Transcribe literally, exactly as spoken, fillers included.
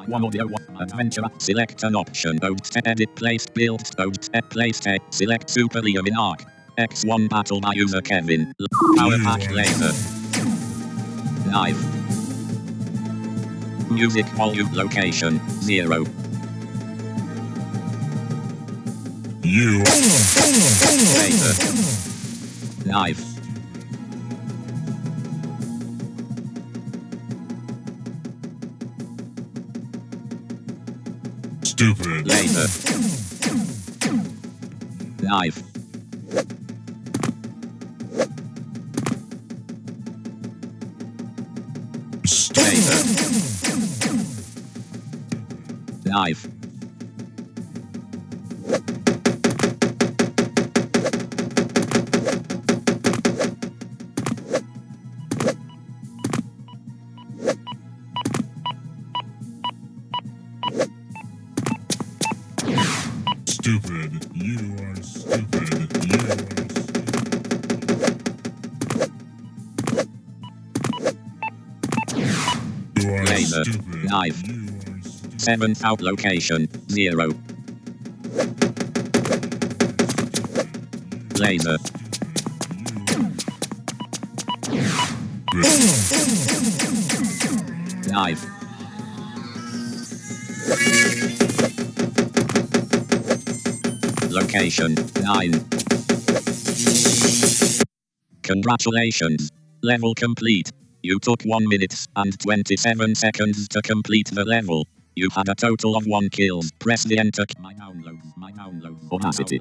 one audio one adventure. Select an option. Host edit place build host at place tech. Select Super Liam in Arc. X one battle by user Kevin. Power pack laser. Knife. Music volume location zero. You. Laser. Knife. Stupid. Laser. Knife. Laser. Knife. Stupid. You are stupid. You are stupid. You are Laser. stupid. Knife. You are stupid. Seventh out location zero. Laser. Knife. Location nine. Congratulations. Level complete. You took one minute and twenty-seven seconds to complete the level. You had a total of one kills. Press the enter. My downloads. My downloads. Audacity.